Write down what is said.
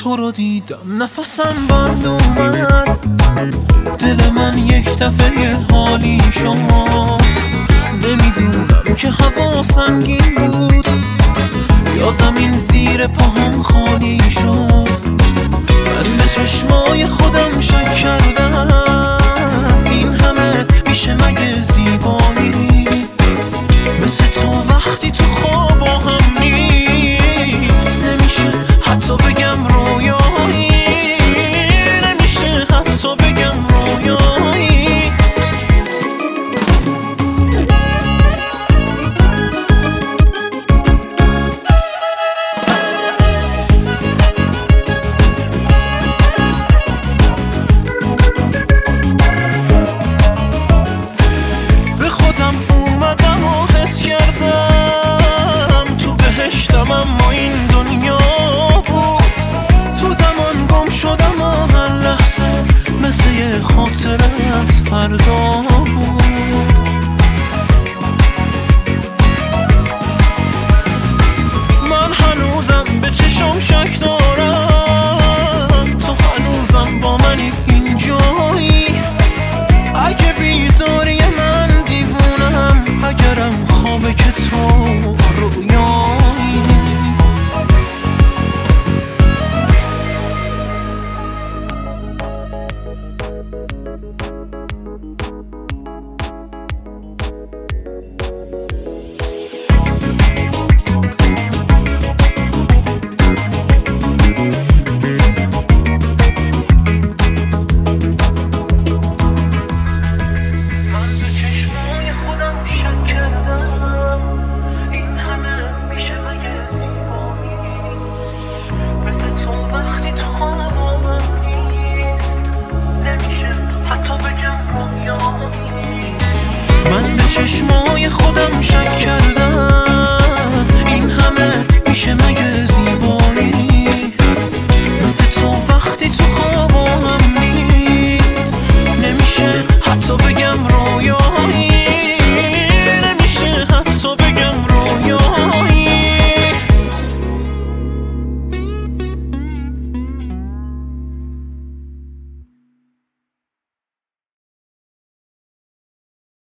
تو رو دیدم نفسم بند اومد، دل من یک دفعه حالی شد. نمیدونم که هوا سنگین بود یا زمین زیر پاهم خالی شد. من به چشمای خودم شک کردم،